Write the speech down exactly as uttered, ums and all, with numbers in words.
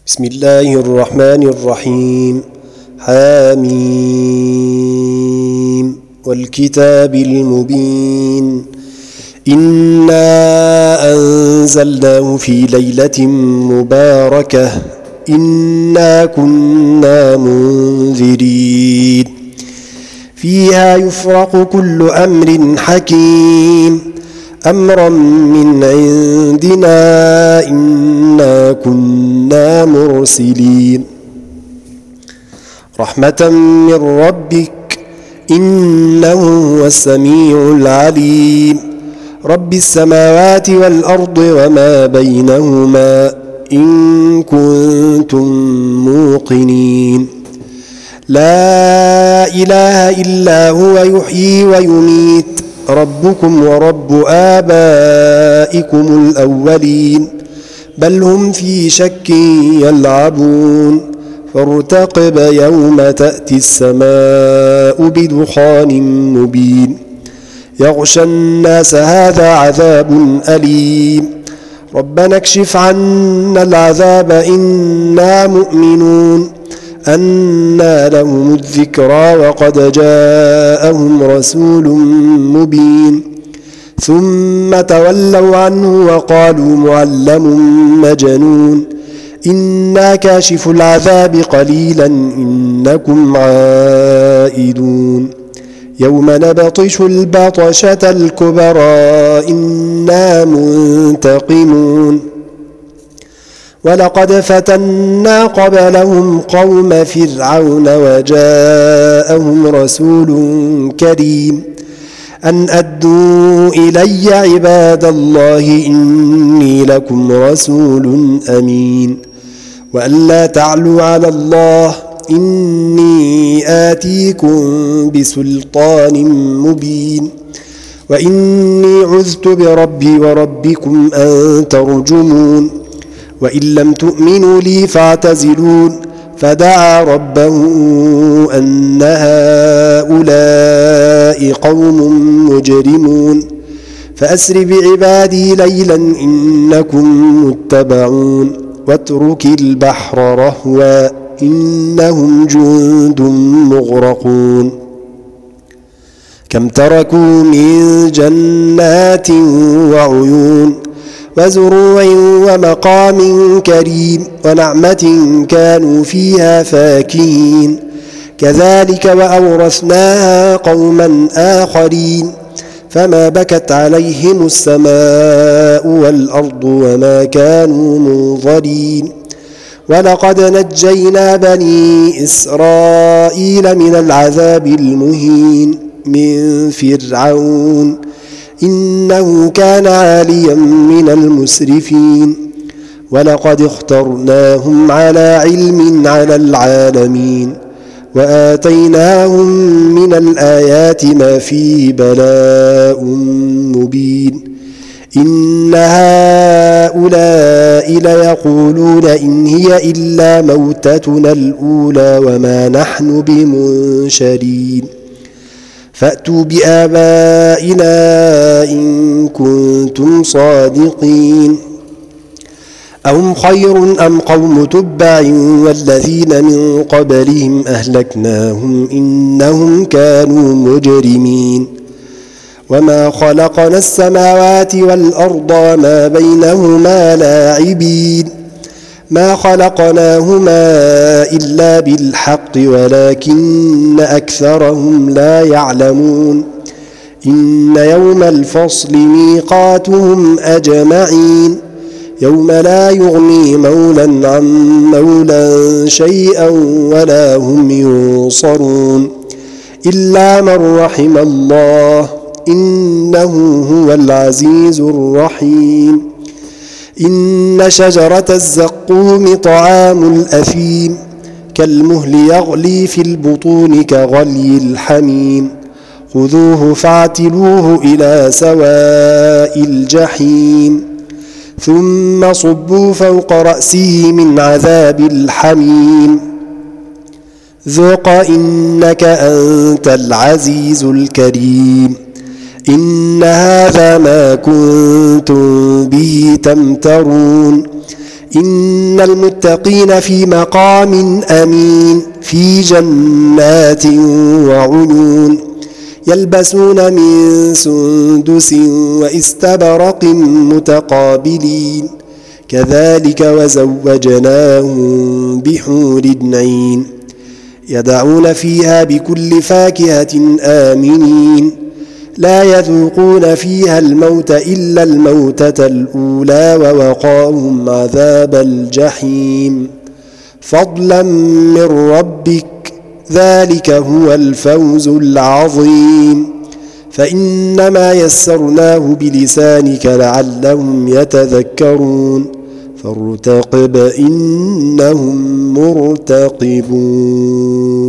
بسم الله الرحمن الرحيم. حاميم والكتاب المبين إنا أنزلناه في ليلة مباركة إنا كنا منذرين فيها يفرق كل أمر حكيم أمرا من عندنا إنا كنا مرسلين رحمة من ربك إنه هو السميع العليم رب السماوات والأرض وما بينهما إن كنتم موقنين لا إله إلا هو يحيي ويميت ربكم ورب آبائكم الأولين بل هم في شك يلعبون فارتقب يوم تأتي السماء بدخان مبين يغشى الناس هذا عذاب أليم ربنا اكشف عنا العذاب إنا مؤمنون أنى لهم الذكرى وقد جاءهم رسول مبين ثم تولوا عنه وقالوا معلم مجنون إنا كاشف العذاب قليلا إنكم عائدون يوم نبطش البطشة الكبرى إنا منتقمون ولقد فتنا قبلهم قوم فرعون وجاءهم رسول كريم أن أدوا إلي عباد الله إني لكم رسول أمين وأن لا تعلوا على الله إني آتيكم بسلطان مبين وإني عذت بربي وربكم أن ترجمون وإن لم تؤمنوا لي فاعتزلون فدعا ربه أن هؤلاء قوم مجرمون فأسر بعبادي ليلا إنكم متبعون واترك البحر رهوا إنهم جند مغرقون كم تركوا من جنات وعيون وزروع ومقام كريم ونعمة كانوا فيها فاكهين كذلك وأورثناها قوما آخرين فما بكت عليهم السماء والأرض وما كانوا منظرين ولقد نجينا بني إسرائيل من العذاب المهين من فرعون إنه كان عاليا من المسرفين ولقد اخترناهم على علم على العالمين وآتيناهم من الآيات ما فيه بلاء مبين إن هؤلاء ليقولون إن هي إلا موتتنا الأولى وما نحن بمنشرين فأتوا بآبائنا إن كنتم صادقين أهم خير أم قوم تبع والذين من قبلهم أهلكناهم إنهم كانوا مجرمين وما خلقنا السماوات والأرض وما بينهما لاعبين ما خلقناهما إلا بالحق ولكن أكثرهم لا يعلمون إن يوم الفصل ميقاتهم أجمعين يوم لا يغني مولى عن مولى شيئا ولا هم ينصرون إلا من رحم الله إنه هو العزيز الرحيم إن شجرة الزقوم طعام الأثيم كالمهل يغلي في البطون كغلي الحميم خذوه فاعتلوه إلى سواء الجحيم ثم صبوا فوق رأسه من عذاب الحميم ذق إنك أنت العزيز الكريم إن هذا ما كنتم به تمترون إن المتقين في مقام أمين في جنات وعيون يلبسون من سندس واستبرق متقابلين كذلك وزوجناهم بحور عين يدعون فيها بكل فاكهة آمنين لا يذوقون فيها الموت إلا الموتة الأولى ووقاهم عذاب الجحيم فضلا من ربك ذلك هو الفوز العظيم فإنما يسرناه بلسانك لعلهم يتذكرون فارتقب إنهم مرتقبون.